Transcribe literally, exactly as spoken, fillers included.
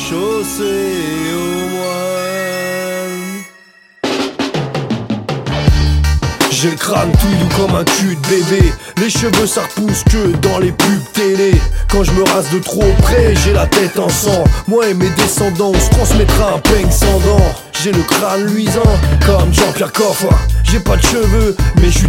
chaussée au moine. J'ai le crâne tout doux comme un cul de bébé. Les cheveux ça repousse que dans les pubs télé. Quand je me rase de trop près, j'ai la tête en sang. Moi et mes descendants, on se transmettra un peigne sans dents. J'ai le crâne luisant comme Jean-Pierre Coff. J'ai pas de cheveux, mais je suis